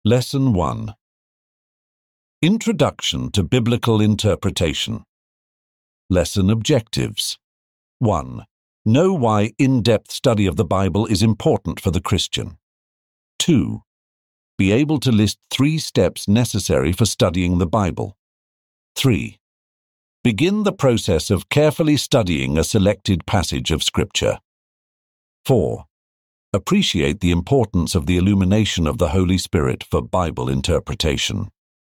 Lesson 1. Introduction to Biblical Interpretation. Lesson Objectives. 1. Know why in-depth study of the Bible is important for the Christian. 2. Be able to list 3 steps necessary for studying the Bible. 3. Begin the process of carefully studying a selected passage of Scripture. 4. Appreciate the importance of the illumination of the Holy Spirit for Bible interpretation.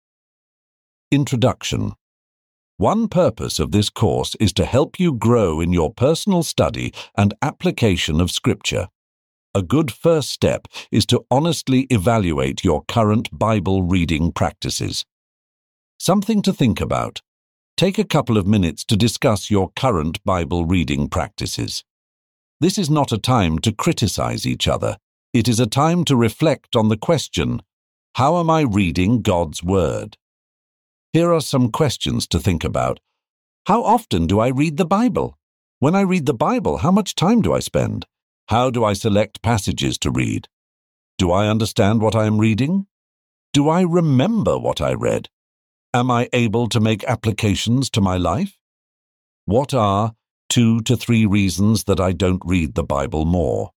Introduction. One purpose of this course is to help you grow in your personal study and application of Scripture. A good first step is to honestly evaluate your current Bible reading practices. Something to think about. Take a couple of minutes to discuss your current Bible reading practices. This is not a time to criticize each other. It is a time to reflect on the question, how am I reading God's Word? Here are some questions to think about. How often do I read the Bible? When I read the Bible, how much time do I spend? How do I select passages to read? Do I understand what I am reading? Do I remember what I read? Am I able to make applications to my life? What are 2 to 3 reasons that I don't read the Bible more?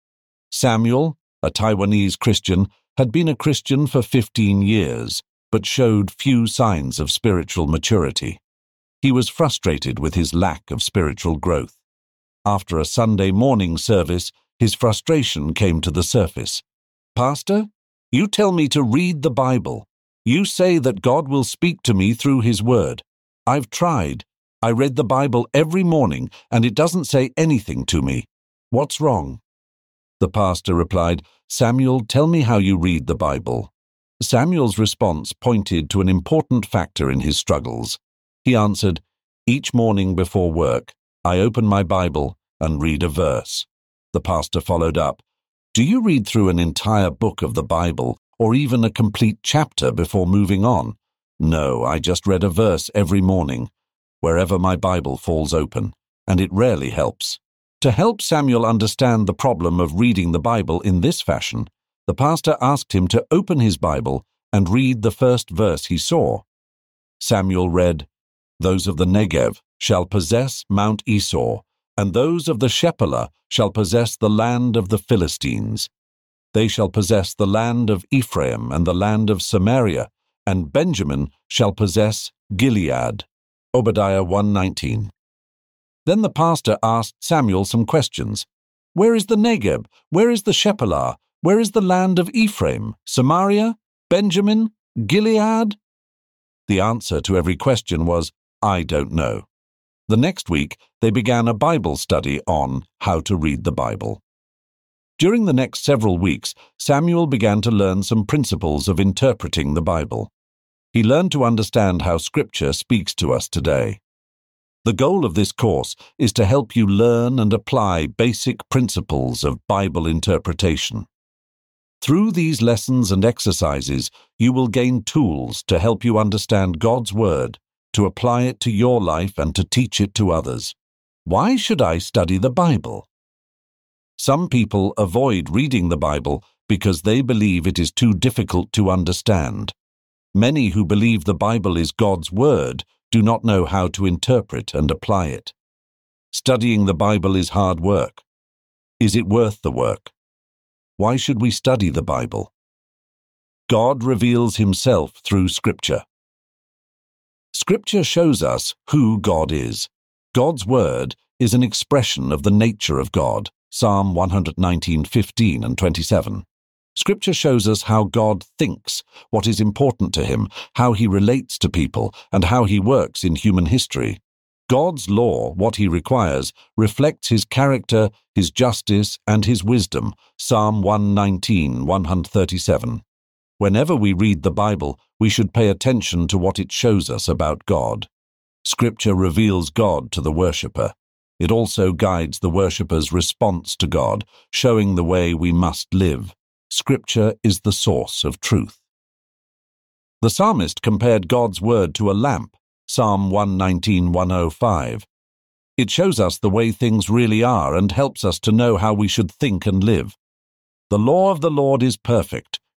Samuel, a Taiwanese Christian, had been a Christian for 15 years, but showed few signs of spiritual maturity. He was frustrated with his lack of spiritual growth. After a Sunday morning service, his frustration came to the surface. "Pastor, you tell me to read the Bible. You say that God will speak to me through His Word. I've tried. I read the Bible every morning, and it doesn't say anything to me. What's wrong?" The pastor replied, "Samuel, tell me how you read the Bible." Samuel's response pointed to an important factor in his struggles. He answered, "Each morning before work, I open my Bible and read a verse." The pastor followed up, "Do you read through an entire book of the Bible, or even a complete chapter before moving on?" "No, I just read a verse every morning, wherever my Bible falls open, and it rarely helps." To help Samuel understand the problem of reading the Bible in this fashion, the pastor asked him to open his Bible and read the first verse he saw. Samuel read, "Those of the Negev shall possess Mount Esau, and those of the Shephelah shall possess the land of the Philistines. They shall possess the land of Ephraim and the land of Samaria, and Benjamin shall possess Gilead." Obadiah 1:19. Then the pastor asked Samuel some questions. Where is the Negev? Where is the Shephelah? Where is the land of Ephraim, Samaria, Benjamin, Gilead? The answer to every question was, "I don't know." The next week, they began a Bible study on how to read the Bible. During the next several weeks, Samuel began to learn some principles of interpreting the Bible. He learned to understand how Scripture speaks to us today. The goal of this course is to help you learn and apply basic principles of Bible interpretation. Through these lessons and exercises, you will gain tools to help you understand God's Word, to apply it to your life and to teach it to others. Why should I study the Bible? Some people avoid reading the Bible because they believe it is too difficult to understand. Many who believe the Bible is God's Word do not know how to interpret and apply it. Studying the Bible is hard work. Is it worth the work? Why should we study the Bible? God reveals Himself through Scripture. Scripture shows us who God is. God's Word is an expression of the nature of God. Psalm 119:15 and 27. Scripture shows us how God thinks, what is important to Him, how He relates to people, and how He works in human history. God's law, what He requires, reflects His character, His justice, and His wisdom. Psalm 119, 137. Whenever we read the Bible, we should pay attention to what it shows us about God. Scripture reveals God to the worshipper. It also guides the worshipper's response to God, showing the way we must live. Scripture is the source of truth. The psalmist compared God's Word to a lamp. Psalm 119:105. It shows us the way things really are and helps us to know how we should think and live. The law of the Lord is perfect,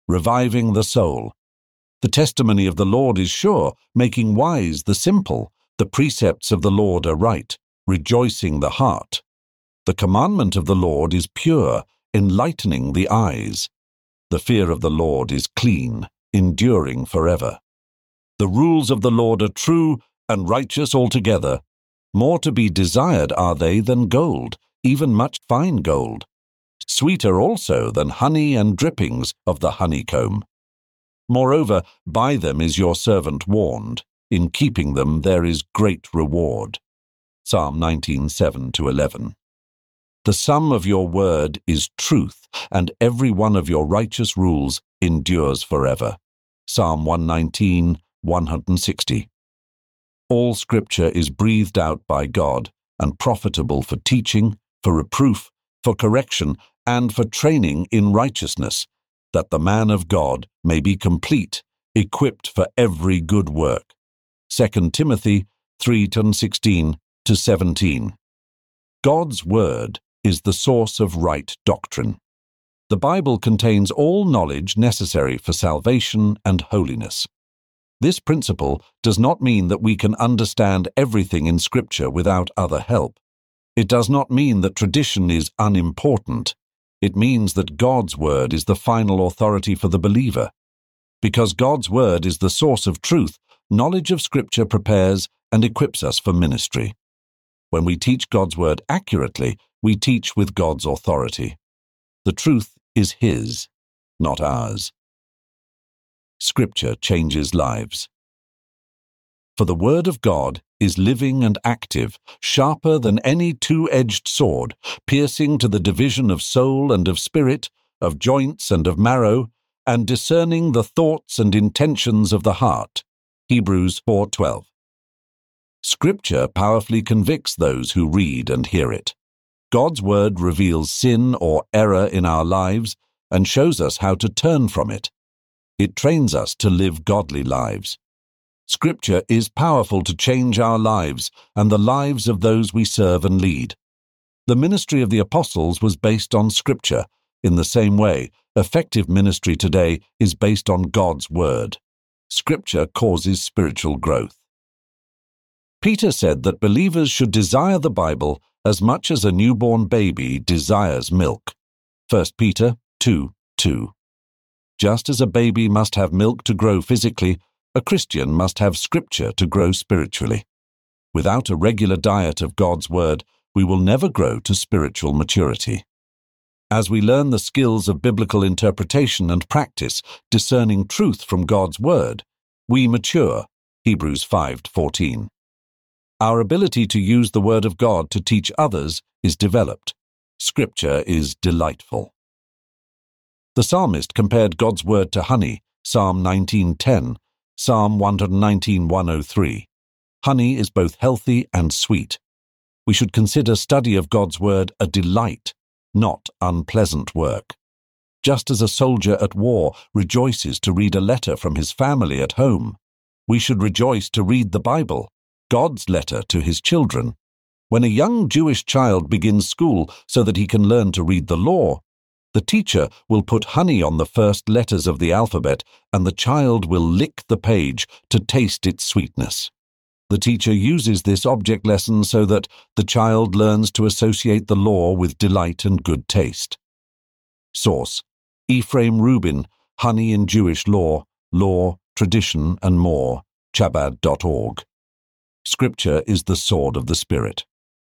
reviving the soul. The testimony of the Lord is sure, making wise the simple. The precepts of the Lord are right, rejoicing the heart. The commandment of the Lord is pure, enlightening the eyes. The fear of the Lord is clean, enduring forever. The rules of the Lord are true and righteous altogether. More to be desired are they than gold, even much fine gold. Sweeter also than honey and drippings of the honeycomb. Moreover, by them is your servant warned. In keeping them there is great reward. Psalm 19:7-11. The sum of your word is truth, and every one of your righteous rules endures forever. Psalm 119:160. All Scripture is breathed out by God and profitable for teaching, for reproof, for correction, and for training in righteousness, that the man of God may be complete, equipped for every good work. 2 Timothy 3:16-17. God's Word is the source of right doctrine. The Bible contains all knowledge necessary for salvation and holiness. This principle does not mean that we can understand everything in Scripture without other help. It does not mean that tradition is unimportant. It means that God's Word is the final authority for the believer. Because God's Word is the source of truth, knowledge of Scripture prepares and equips us for ministry. When we teach God's Word accurately, we teach with God's authority. The truth is His, not ours. Scripture changes lives. For the Word of God is living and active, sharper than any two-edged sword, piercing to the division of soul and of spirit, of joints and of marrow, and discerning the thoughts and intentions of the heart. Hebrews 4:12. Scripture powerfully convicts those who read and hear it. God's Word reveals sin or error in our lives and shows us how to turn from it. It trains us to live godly lives. Scripture is powerful to change our lives and the lives of those we serve and lead. The ministry of the apostles was based on Scripture. In the same way, effective ministry today is based on God's Word. Scripture causes spiritual growth. Peter said that believers should desire the Bible as much as a newborn baby desires milk. 1 Peter 2:2. Just as a baby must have milk to grow physically, a Christian must have Scripture to grow spiritually. Without a regular diet of God's Word, we will never grow to spiritual maturity. As we learn the skills of biblical interpretation and practice, discerning truth from God's Word, we mature. Hebrews 5:14. Our ability to use the Word of God to teach others is developed. Scripture is delightful. The psalmist compared God's Word to honey, Psalm 19:10, Psalm 119:103. Honey is both healthy and sweet. We should consider study of God's Word a delight, not unpleasant work. Just as a soldier at war rejoices to read a letter from his family at home, we should rejoice to read the Bible, God's letter to his children. When a young Jewish child begins school so that he can learn to read the law, the teacher will put honey on the first letters of the alphabet, and the child will lick the page to taste its sweetness. The teacher uses this object lesson so that the child learns to associate the law with delight and good taste. Source: Ephraim Rubin, Honey in Jewish Law, Tradition and More, Chabad.org. Scripture is the sword of the Spirit.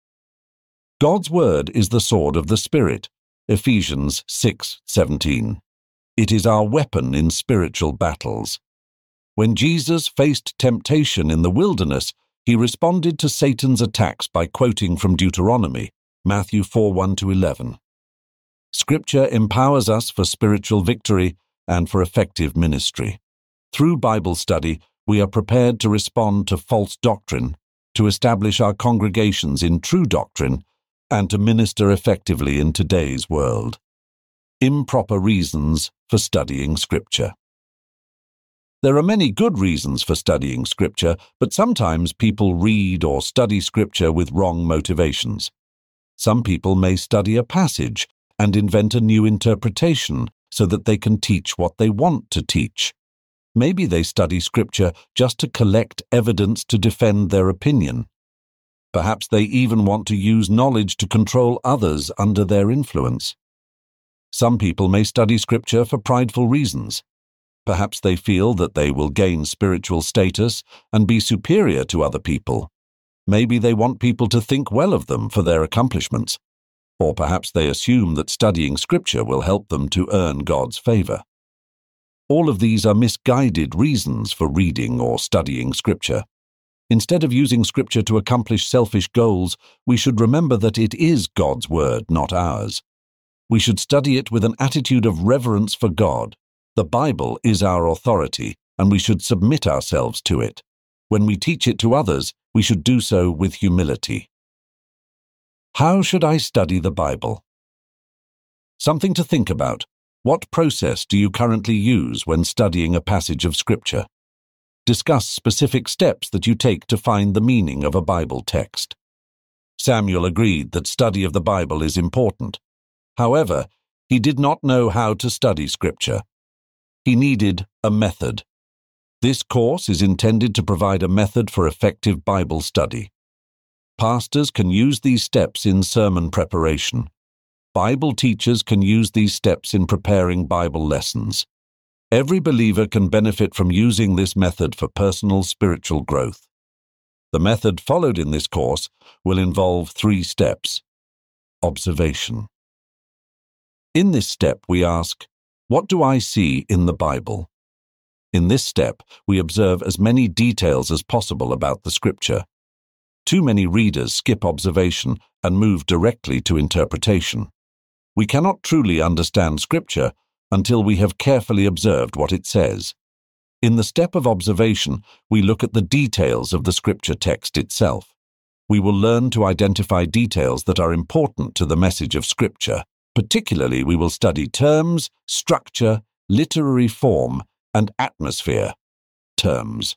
God's Word is the sword of the Spirit. Ephesians 6:17. It is our weapon in spiritual battles. When Jesus faced temptation in the wilderness, he responded to Satan's attacks by quoting from Deuteronomy, Matthew 4:1-11. Scripture empowers us for spiritual victory and for effective ministry. Through Bible study, we are prepared to respond to false doctrine, to establish our congregations in true doctrine, and to minister effectively in today's world. Improper reasons for studying Scripture. There are many good reasons for studying Scripture, but sometimes people read or study Scripture with wrong motivations. Some people may study a passage and invent a new interpretation so that they can teach what they want to teach. Maybe they study Scripture just to collect evidence to defend their opinion. Perhaps they even want to use knowledge to control others under their influence. Some people may study Scripture for prideful reasons. Perhaps they feel that they will gain spiritual status and be superior to other people. Maybe they want people to think well of them for their accomplishments. Or perhaps they assume that studying Scripture will help them to earn God's favor. All of these are misguided reasons for reading or studying Scripture. Instead of using Scripture to accomplish selfish goals, we should remember that it is God's word, not ours. We should study it with an attitude of reverence for God. The Bible is our authority, and we should submit ourselves to it. When we teach it to others, we should do so with humility. How should I study the Bible? Something to think about. What process do you currently use when studying a passage of Scripture? Discuss specific steps that you take to find the meaning of a Bible text. Samuel agreed that study of the Bible is important. However, he did not know how to study Scripture. He needed a method. This course is intended to provide a method for effective Bible study. Pastors can use these steps in sermon preparation. Bible teachers can use these steps in preparing Bible lessons. Every believer can benefit from using this method for personal spiritual growth. The method followed in this course will involve 3 steps. Observation. In this step, we ask, what do I see in the Bible? In this step, we observe as many details as possible about the Scripture. Too many readers skip observation and move directly to interpretation. We cannot truly understand Scripture until we have carefully observed what it says. In the step of observation, we look at the details of the Scripture text itself. We will learn to identify details that are important to the message of Scripture. Particularly, we will study terms, structure, literary form, and atmosphere. Terms.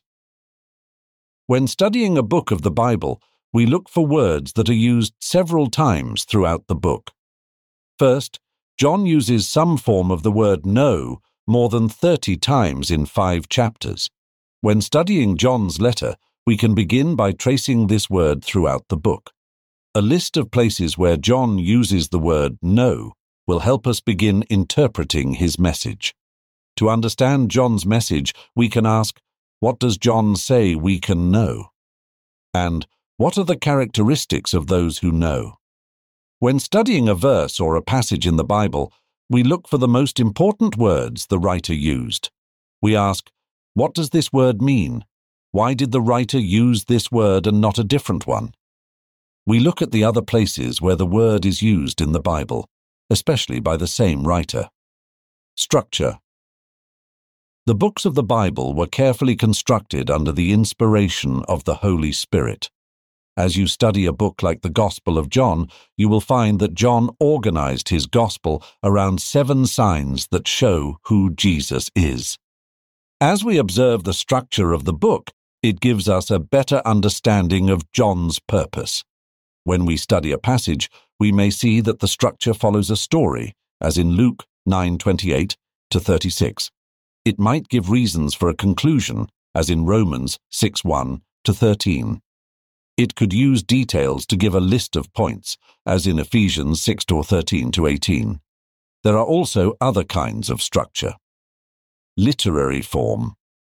When studying a book of the Bible, we look for words that are used several times throughout the book. First, John uses some form of the word know more than 30 times in 5 chapters. When studying John's letter, we can begin by tracing this word throughout the book. A list of places where John uses the word know will help us begin interpreting his message. To understand John's message, we can ask, what does John say we can know? And what are the characteristics of those who know? When studying a verse or a passage in the Bible, we look for the most important words the writer used. We ask, what does this word mean? Why did the writer use this word and not a different one? We look at the other places where the word is used in the Bible, especially by the same writer. Structure. The books of the Bible were carefully constructed under the inspiration of the Holy Spirit. As you study a book like the Gospel of John, you will find that John organized his Gospel around 7 signs that show who Jesus is. As we observe the structure of the book, it gives us a better understanding of John's purpose. When we study a passage, we may see that the structure follows a story, as in Luke 9:28 to 36. It might give reasons for a conclusion, as in Romans 6:1 to 13. It could use details to give a list of points, as in Ephesians 6:13 to 18. There are also other kinds of structure. Literary form.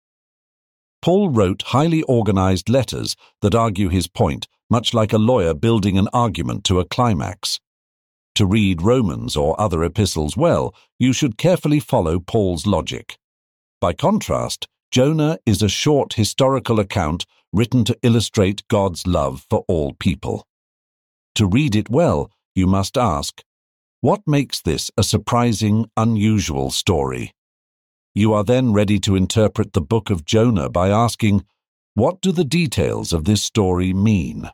Paul wrote highly organized letters that argue his point, much like a lawyer building an argument to a climax. To read Romans or other epistles well, you should carefully follow Paul's logic. By contrast, Jonah is a short historical account written to illustrate God's love for all people. To read it well, you must ask, what makes this a surprising, unusual story? You are then ready to interpret the book of Jonah by asking, what do the details of this story mean?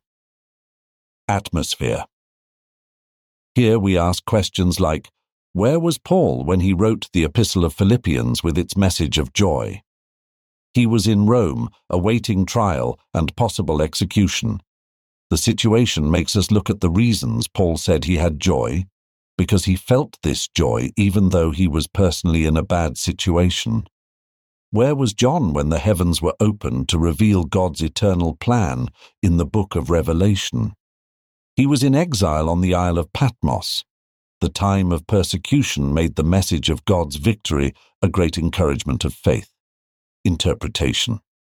Atmosphere. Here we ask questions like, where was Paul when he wrote the Epistle of Philippians with its message of joy? He was in Rome, awaiting trial and possible execution. The situation makes us look at the reasons Paul said he had joy. because he felt this joy even though he was personally in a bad situation. Where was John when the heavens were opened to reveal God's eternal plan in the book of Revelation? He was in exile on the Isle of Patmos. The time of persecution made the message of God's victory a great encouragement of faith. Interpretation.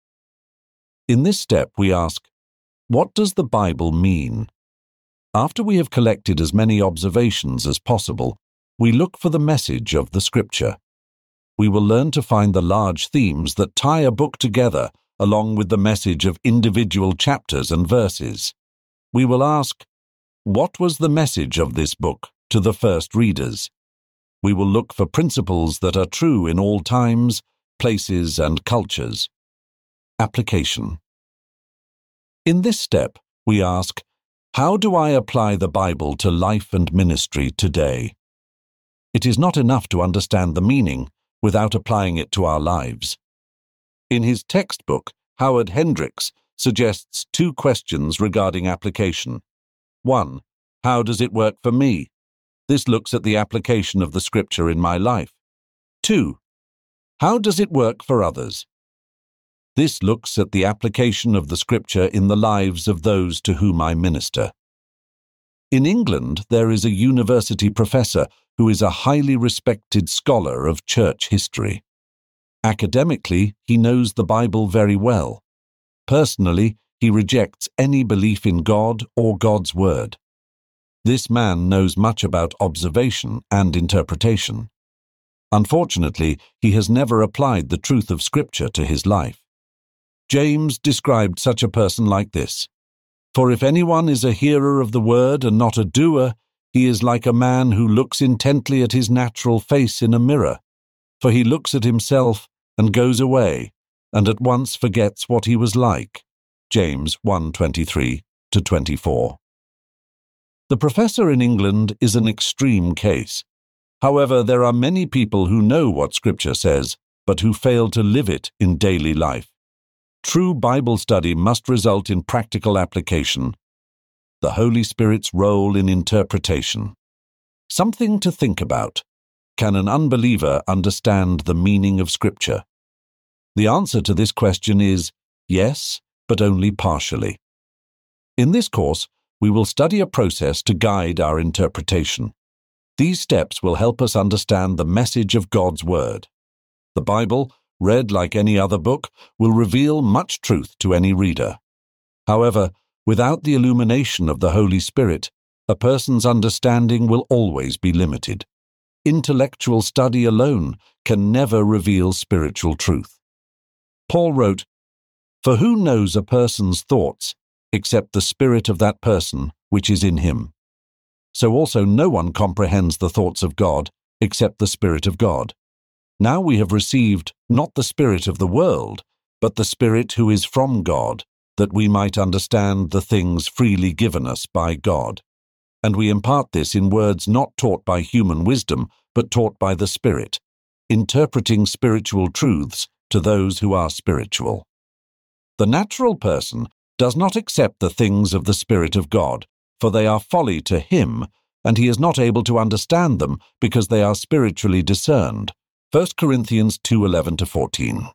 In this step we ask, what does the Bible mean? After we have collected as many observations as possible, we look for the message of the Scripture. We will learn to find the large themes that tie a book together along with the message of individual chapters and verses. We will ask, what was the message of this book to the first readers? We will look for principles that are true in all times, places, and cultures. Application. In this step, we ask, how do I apply the Bible to life and ministry today? It is not enough to understand the meaning without applying it to our lives. In his textbook, Howard Hendricks suggests 2 questions regarding application. 1. How does it work for me? This looks at the application of the Scripture in my life. 2. How does it work for others? This looks at the application of the Scripture in the lives of those to whom I minister. In England, there is a university professor who is a highly respected scholar of church history. Academically, he knows the Bible very well. Personally, he rejects any belief in God or God's Word. This man knows much about observation and interpretation. Unfortunately, he has never applied the truth of Scripture to his life. James described such a person like this: "For if anyone is a hearer of the word and not a doer, he is like a man who looks intently at his natural face in a mirror. For he looks at himself and goes away, and at once forgets what he was like." James 1:23-24. The professor in England is an extreme case. However, there are many people who know what Scripture says, but who fail to live it in daily life. True Bible study must result in practical application. The Holy Spirit's role in interpretation. Something to think about. Can an unbeliever understand the meaning of Scripture? The answer to this question is yes, but only partially. In this course, we will study a process to guide our interpretation. These steps will help us understand the message of God's Word. The Bible, read like any other book, will reveal much truth to any reader. However, without the illumination of the Holy Spirit, a person's understanding will always be limited. Intellectual study alone can never reveal spiritual truth. Paul wrote, "For who knows a person's thoughts except the spirit of that person which is in him? So also no one comprehends the thoughts of God except the Spirit of God. Now we have received not the spirit of the world, but the Spirit who is from God, that we might understand the things freely given us by God. And we impart this in words not taught by human wisdom, but taught by the Spirit, interpreting spiritual truths to those who are spiritual." The natural person does not accept the things of the Spirit of God, for they are folly to him, and he is not able to understand them because they are spiritually discerned. 1 Corinthians 2:11-14.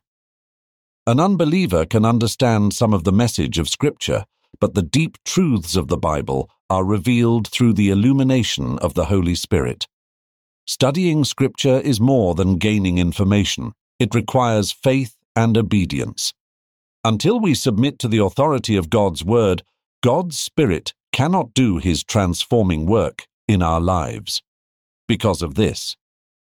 An unbeliever can understand some of the message of Scripture, but the deep truths of the Bible are revealed through the illumination of the Holy Spirit. Studying Scripture is more than gaining information. It requires faith and obedience. Until we submit to the authority of God's Word, God's Spirit cannot do His transforming work in our lives. Because of this: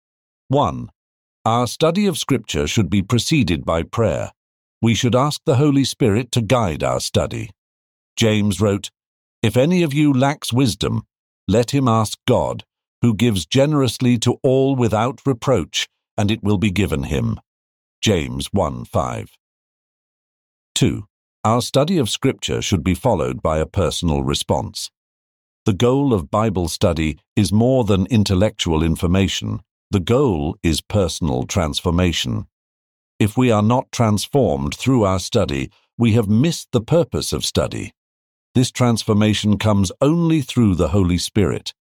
1. Our study of Scripture should be preceded by prayer. We should ask the Holy Spirit to guide our study. James wrote, "If any of you lacks wisdom, let him ask God, who gives generously to all without reproach, and it will be given him." James 1:5. 2. Our study of Scripture should be followed by a personal response. The goal of Bible study is more than intellectual information. The goal is personal transformation. If we are not transformed through our study, we have missed the purpose of study. This transformation comes only through the Holy Spirit.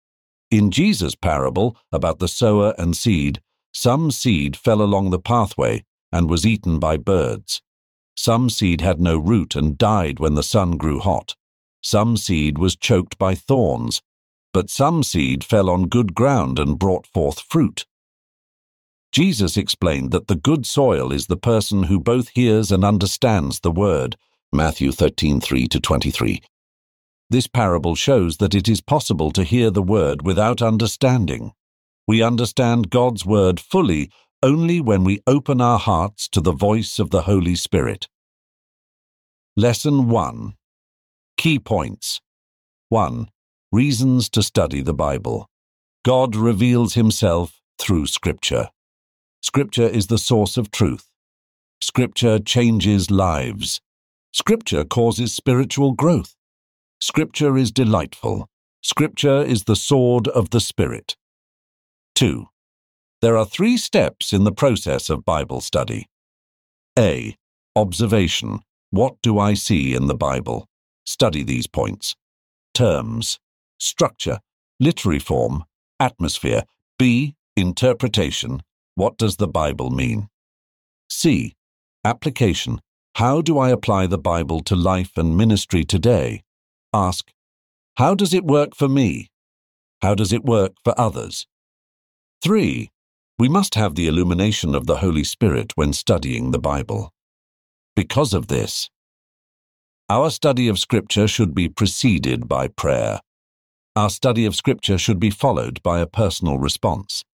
In Jesus' parable about the sower and seed, some seed fell along the pathway and was eaten by birds. Some seed had no root and died when the sun grew hot. Some seed was choked by thorns, but some seed fell on good ground and brought forth fruit. Jesus explained that the good soil is the person who both hears and understands the word, Matthew 13:3-23. This parable shows that it is possible to hear the word without understanding. We understand God's word fully only when we open our hearts to the voice of the Holy Spirit. Lesson 1. Key points. 1. Reasons to study the Bible. God reveals himself through Scripture. Scripture is the source of truth. Scripture changes lives. Scripture causes spiritual growth. Scripture is delightful. Scripture is the sword of the Spirit. 2. There are 3 steps in the process of Bible study. A. Observation. What do I see in the Bible? Study these points. Terms. Structure. Literary form. Atmosphere. B. Interpretation. What does the Bible mean? C. Application. How do I apply the Bible to life and ministry today? Ask, how does it work for me? How does it work for others? 3. We must have the illumination of the Holy Spirit when studying the Bible. Because of this, our study of Scripture should be preceded by prayer. Our study of Scripture should be followed by a personal response.